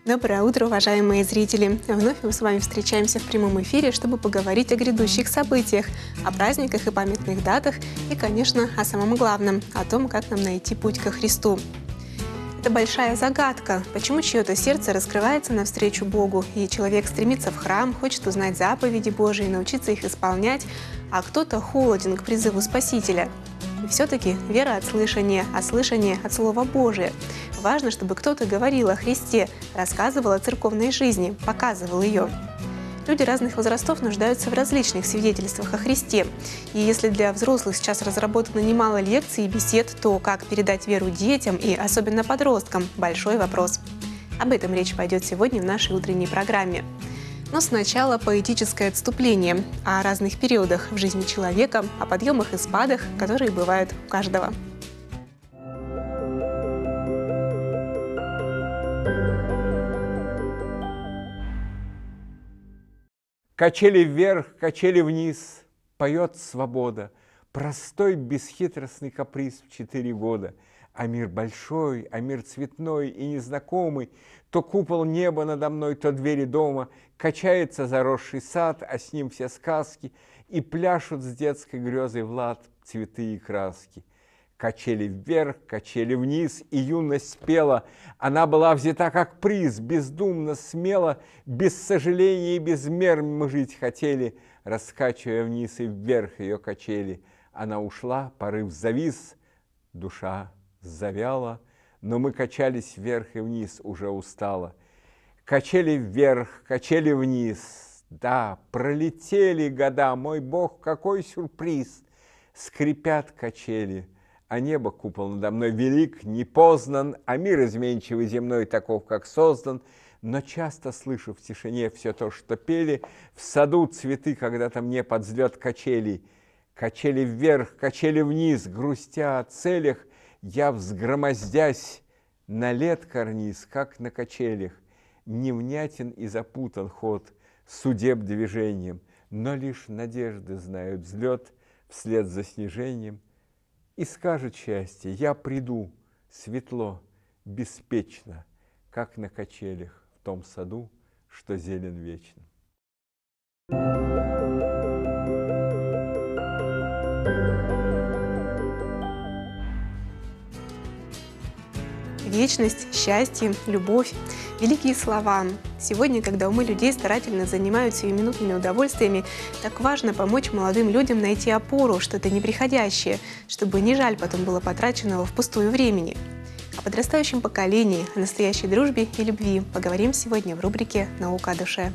Доброе утро, уважаемые зрители! Вновь мы с вами встречаемся в прямом эфире, чтобы поговорить о грядущих событиях, о праздниках и памятных датах и, конечно, о самом главном, о том, как нам найти путь ко Христу. Это большая загадка, почему чье-то сердце раскрывается навстречу Богу, и человек стремится в храм, хочет узнать заповеди Божии, научиться их исполнять, а кто-то холоден к призыву Спасителя. И все-таки вера от слышания, а слышание от Слова Божия. Важно, чтобы кто-то говорил о Христе, рассказывал о церковной жизни, показывал ее. Люди разных возрастов нуждаются в различных свидетельствах о Христе. И если для взрослых сейчас разработано немало лекций и бесед, то как передать веру детям и особенно подросткам – большой вопрос. Об этом речь пойдет сегодня в нашей утренней программе. Но сначала поэтическое отступление о разных периодах в жизни человека, о подъемах и спадах, которые бывают у каждого. Качели вверх, качели вниз, поет свобода, простой бесхитростный каприз в 4 года. А мир большой, а мир цветной и незнакомый, то купол неба надо мной, то двери дома, качается заросший сад, а с ним все сказки, и пляшут с детской грезой Влад цветы и краски. Качели вверх, качели вниз, и юность пела. Она была взята как приз, бездумно, смело, без сожаления и без мер мы жить хотели, раскачивая вниз и вверх ее качели. Она ушла, порыв завис, душа завяла, но мы качались вверх и вниз, уже устало. Качели вверх, качели вниз, да, пролетели года, мой Бог, какой сюрприз! Скрипят качели, а небо купол надо мной велик, непознан, а мир изменчивый земной таков, как создан. Но часто слышу в тишине все то, что пели в саду цветы, когда-то мне под взлет качелей. Качели вверх, качели вниз, грустя о целях, я, взгромоздясь на лет карниз, как на качелях, невнятен и запутан ход судеб движением, но лишь надежды знают взлет вслед за снижением. И скажет счастье: я приду, светло, беспечно, как на качелях в том саду, что зелен вечно. Вечность, счастье, любовь – великие слова. Сегодня, когда умы людей старательно занимают сиюминутными удовольствиями, так важно помочь молодым людям найти опору, что-то неприходящее, чтобы не жаль потом было потраченного впустую времени. О подрастающем поколении, о настоящей дружбе и любви поговорим сегодня в рубрике «Наука о душе».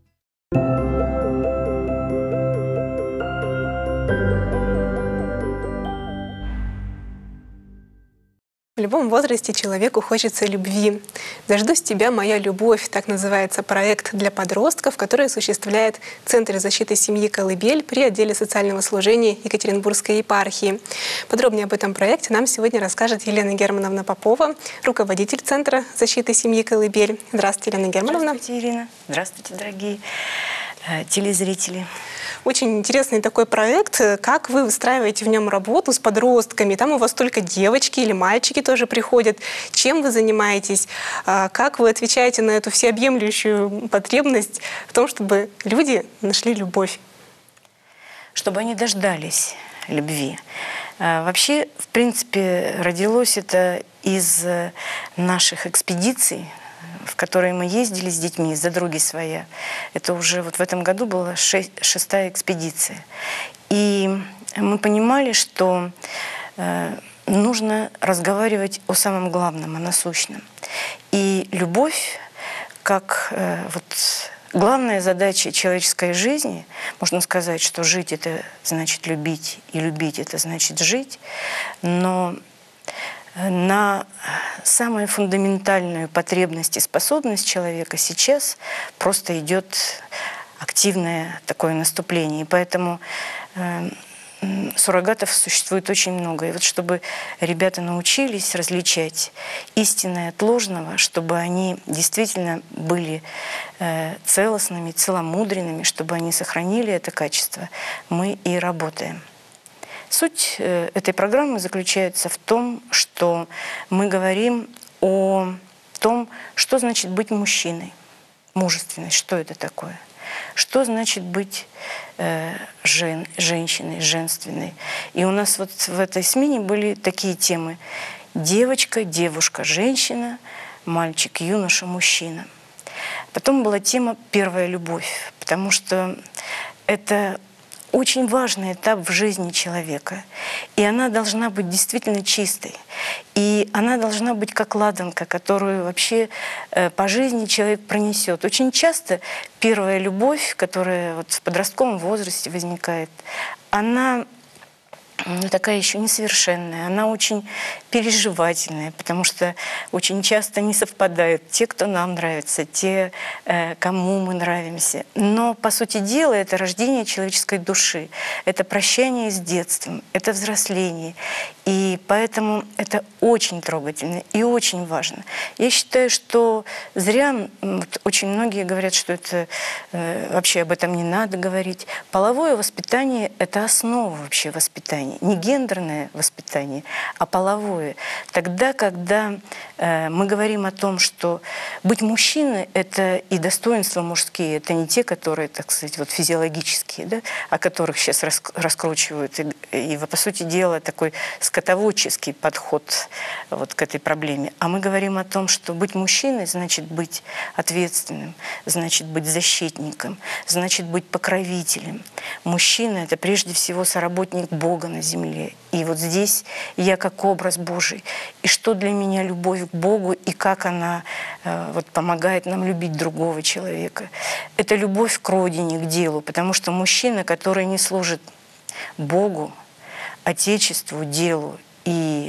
В любом возрасте человеку хочется любви. «Дождусь тебя, моя любовь» — так называется проект для подростков, который осуществляет Центр защиты семьи «Колыбель» при отделе социального служения Екатеринбургской епархии. Подробнее об этом проекте нам сегодня расскажет Елена Германовна Попова, руководитель Центра защиты семьи «Колыбель». Здравствуйте, Елена Германовна. Здравствуйте, Ирина. Здравствуйте, дорогие телезрители. Очень интересный такой проект. Как вы выстраиваете в нем работу с подростками? Там у вас только девочки или мальчики тоже приходят. Чем вы занимаетесь? Как вы отвечаете на эту всеобъемлющую потребность в том, чтобы люди нашли любовь? Чтобы они дождались любви. Вообще, в принципе, родилось это из наших экспедиций, в которые мы ездили с детьми, за други своя. Это уже вот в этом году была 6-я экспедиция. И мы понимали, что нужно разговаривать о самом главном, о насущном. И любовь, как главная задача человеческой жизни, можно сказать, что жить — это значит любить, и любить — это значит жить, но на самую фундаментальную потребность и способность человека сейчас просто идет активное такое наступление. И поэтому суррогатов существует очень много. И вот чтобы ребята научились различать истинное от ложного, чтобы они действительно были целостными, целомудренными, чтобы они сохранили это качество, мы и работаем. Суть этой программы заключается в том, что мы говорим о том, что значит быть мужчиной, мужественность, что это такое. Что значит быть женщиной, женственной? И у нас вот в этой смене были такие темы: девочка, девушка, женщина, мальчик, юноша, мужчина. Потом была тема «Первая любовь», потому что это очень важный этап в жизни человека. И она должна быть действительно чистой. И она должна быть как ладанка, которую вообще по жизни человек пронесет. Очень часто первая любовь, которая вот в подростковом возрасте возникает, она такая еще несовершенная, она очень переживательная, потому что очень часто не совпадают те, кто нам нравится, те, кому мы нравимся. Но, по сути дела, это рождение человеческой души, это прощание с детством, это взросление. И поэтому это очень трогательно и очень важно. Я считаю, что зря вот очень многие говорят, что это вообще об этом не надо говорить. Половое воспитание – это основа вообще воспитания. Не гендерное воспитание, а половое. Тогда, когда мы говорим о том, что быть мужчиной – это и достоинства мужские, это не те, которые, так сказать, вот физиологические, да, о которых сейчас раскручивают. И по сути дела, такой скотоводческий подход вот к этой проблеме. А мы говорим о том, что быть мужчиной значит быть ответственным, значит быть защитником, значит быть покровителем. Мужчина – это прежде всего соработник Бога на земле. И вот здесь я как образ Божий. И что для меня любовь к Богу, и как она вот помогает нам любить другого человека. Это любовь к родине, к делу, потому что мужчина, который не служит Богу, Отечеству, делу и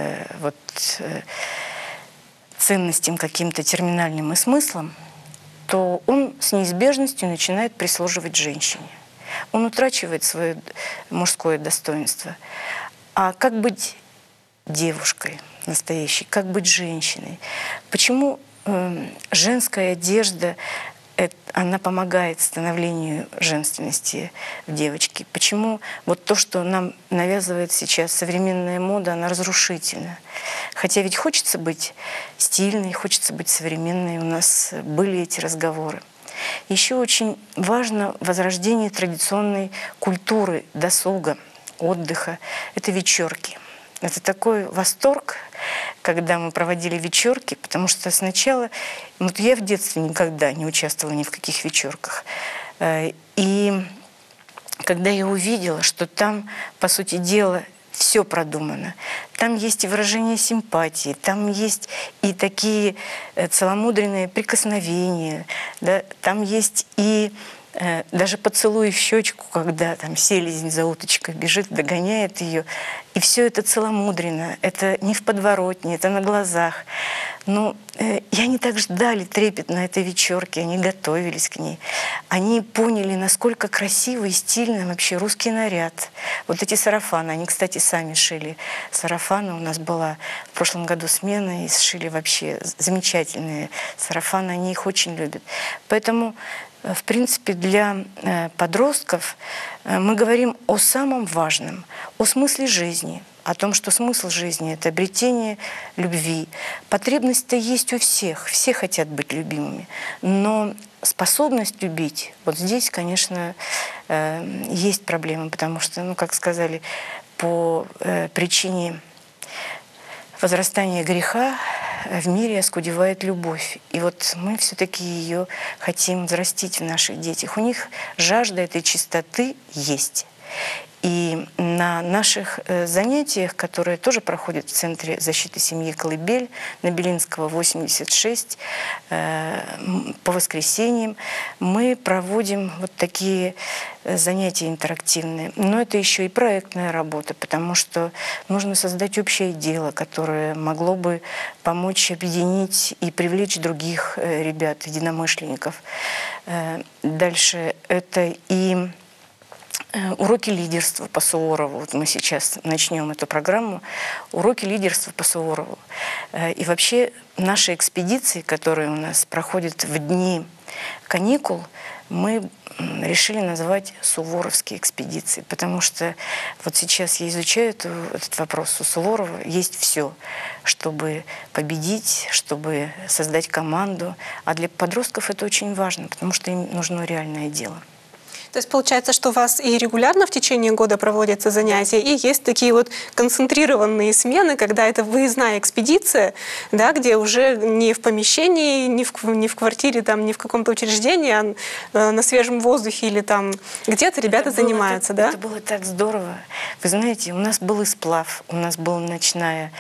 ценностям каким-то терминальным и смыслом, то он с неизбежностью начинает прислуживать женщине. Он утрачивает свое мужское достоинство. А как быть девушкой настоящей, как быть женщиной? Почему женская одежда она помогает становлению женственности в девочке? Почему вот то, что нам навязывает сейчас современная мода, она разрушительна? Хотя ведь хочется быть стильной, хочется быть современной. У нас были эти разговоры. Еще очень важно возрождение традиционной культуры досуга, отдыха. Это вечерки. Это такой восторг, когда мы проводили вечерки, потому что сначала, вот я в детстве никогда не участвовала ни в каких вечерках. И когда я увидела, что там, по сути дела, все продумано. Там есть и выражение симпатии, там есть и такие целомудренные прикосновения, да? Там есть и даже поцелуй в щечку, когда там селезень за уточкой бежит, догоняет ее. И все это целомудренно, это не в подворотне, это на глазах. Но и они так ждали трепетно этой вечерки, они готовились к ней. Они поняли, насколько красиво и стильно вообще русский наряд. Вот эти сарафаны, они, кстати, сами шили сарафаны. У нас была в прошлом году смена, и сшили вообще замечательные сарафаны, они их очень любят. Поэтому в принципе, для подростков мы говорим о самом важном, о смысле жизни, о том, что смысл жизни – это обретение любви. Потребность-то есть у всех, все хотят быть любимыми, но способность любить, вот здесь, конечно, есть проблема, потому что, ну, как сказали, по причине возрастания греха в мире оскудевает любовь. И вот мы все-таки ее хотим взрастить в наших детях. У них жажда этой чистоты есть. И на наших занятиях, которые тоже проходят в Центре защиты семьи «Колыбель» на Белинского, 86, по воскресеньям, мы проводим вот такие занятия интерактивные. Но это еще и проектная работа, потому что нужно создать общее дело, которое могло бы помочь объединить и привлечь других ребят, единомышленников. Дальше это и уроки лидерства по Суворову. Вот мы сейчас начнем эту программу. Уроки лидерства по Суворову. И вообще наши экспедиции, которые у нас проходят в дни каникул мы решили назвать суворовские экспедиции, потому что вот сейчас я изучаю этот вопрос. У Суворова есть все, чтобы победить, чтобы создать команду. А для подростков это очень важно, потому что им нужно реальное дело. То есть получается, что у вас и регулярно в течение года проводятся занятия, и есть такие вот концентрированные смены, когда это выездная экспедиция, да, где уже не в помещении, не в квартире, там, не в каком-то учреждении, а на свежем воздухе или там где-то ребята занимаются, да? Это было так здорово. Вы знаете, у нас был и сплав, у нас была ночная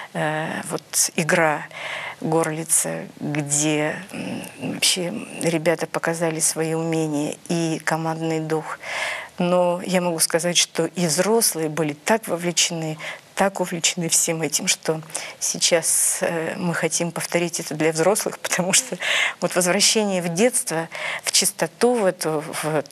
вот игра «Горлица», где вообще ребята показали свои умения и командный дух. Но я могу сказать, что и взрослые были так вовлечены, так увлечены всем этим, что сейчас мы хотим повторить это для взрослых, потому что вот возвращение в детство, в чистоту, в эту, вот,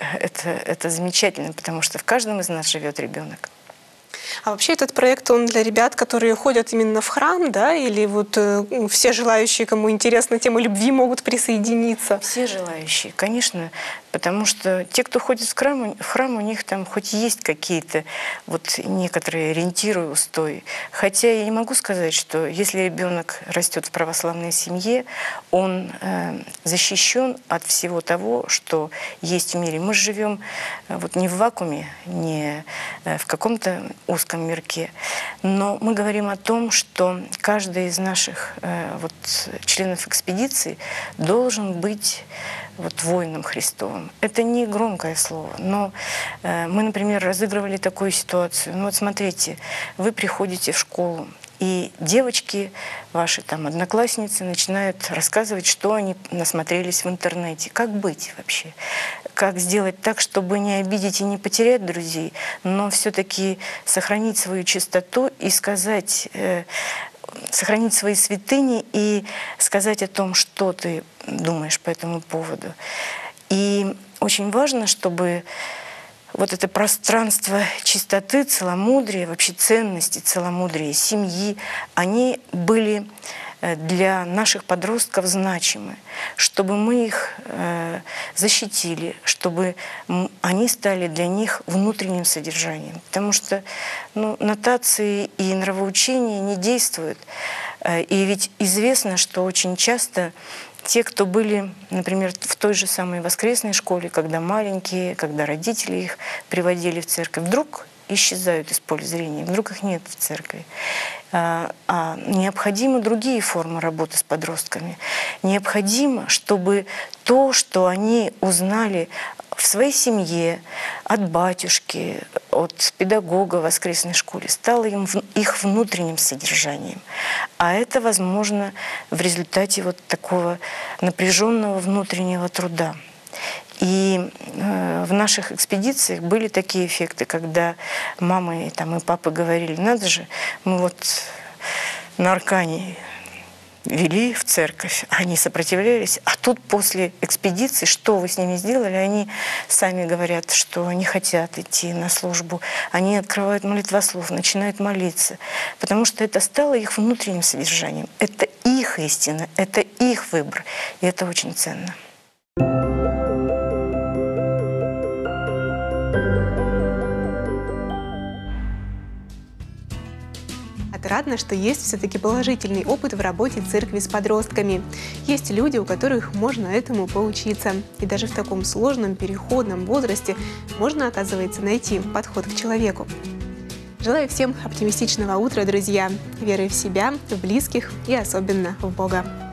это замечательно, потому что в каждом из нас живет ребенок. А вообще этот проект, он для ребят, которые ходят именно в храм, да, или вот все желающие, кому интересна тема любви, могут присоединиться? Все желающие, конечно, потому что те, кто ходит в храм, у них там хоть есть какие-то вот некоторые ориентиры, устои. Хотя я не могу сказать, что если ребенок растет в православной семье, он защищен от всего того, что есть в мире. Мы живем вот не в вакууме, не в каком-то узком мирке, но мы говорим о том, что каждый из наших вот, членов экспедиции должен быть вот, воином Христовым. Это не громкое слово, но мы, например, разыгрывали такую ситуацию. Ну вот смотрите, вы приходите в школу, и девочки, ваши там одноклассницы, начинают рассказывать, что они насмотрелись в интернете. Как быть вообще? Как сделать так, чтобы не обидеть и не потерять друзей, но все-таки сохранить свою чистоту и сказать, сохранить свои святыни и сказать о том, что ты думаешь по этому поводу. И очень важно, чтобы вот это пространство чистоты, целомудрия, вообще ценности целомудрия, семьи, они были для наших подростков значимы, чтобы мы их защитили, чтобы они стали для них внутренним содержанием. Потому что нотации и нравоучения не действуют. И ведь известно, что очень часто те, кто были, например, в той же самой воскресной школе, когда маленькие, когда родители их приводили в церковь, вдруг исчезают из поля зрения, вдруг их нет в церкви. А необходимы другие формы работы с подростками. Необходимо, чтобы то, что они узнали в своей семье, от батюшки, от педагога в воскресной школе, стало их внутренним содержанием. А это возможно в результате вот такого напряженного внутреннего труда. И в наших экспедициях были такие эффекты, когда мамы там, и папы говорили: надо же, мы вот на Аркане вели в церковь, они сопротивлялись, а тут после экспедиции, что вы с ними сделали, они сами говорят, что не хотят идти на службу, они открывают молитвослов, начинают молиться, потому что это стало их внутренним содержанием, это их истина, это их выбор, и это очень ценно. Отрадно, что есть все-таки положительный опыт в работе церкви с подростками. Есть люди, у которых можно этому поучиться. И даже в таком сложном переходном возрасте можно, оказывается, найти подход к человеку. Желаю всем оптимистичного утра, друзья, веры в себя, в близких и особенно в Бога.